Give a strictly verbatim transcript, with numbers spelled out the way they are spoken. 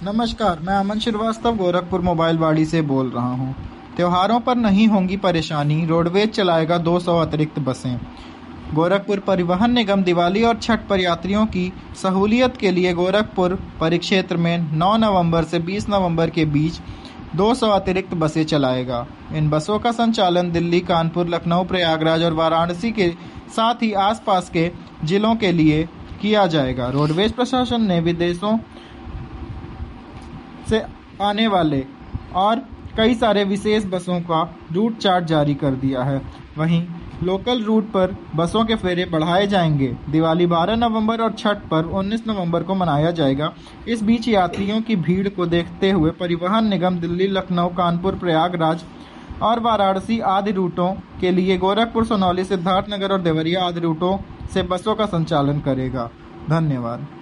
नमस्कार, मैं अमन श्रीवास्तव गोरखपुर मोबाइल वाड़ी से बोल रहा हूं। त्योहारों पर नहीं होंगी परेशानी, रोडवेज चलाएगा दो सौ अतिरिक्त बसें। गोरखपुर परिवहन निगम दिवाली और छठ पर यात्रियों की सहूलियत के लिए गोरखपुर परिक्षेत्र में नौ नवंबर से बीस नवंबर के बीच दो सौ अतिरिक्त बसें चलाएगा। इन बसों का संचालन दिल्ली, कानपुर, लखनऊ, प्रयागराज और वाराणसी के साथ ही आसपास के जिलों के लिए किया जाएगा। रोडवेज प्रशासन ने विदेशों से आने वाले और कई सारे विशेष बसों का रूट चार्ट जारी कर दिया है। वहीं लोकल रूट पर बसों के फेरे बढ़ाए जाएंगे। दिवाली बारह नवंबर और छठ पर उन्नीस नवंबर को मनाया जाएगा। इस बीच यात्रियों की भीड़ को देखते हुए परिवहन निगम दिल्ली, लखनऊ, कानपुर, प्रयागराज और वाराणसी आदि रूटों के लिए गोरखपुर, सोनौली, सिद्धार्थनगर और देवरिया आदि रूटों से बसों का संचालन करेगा। धन्यवाद।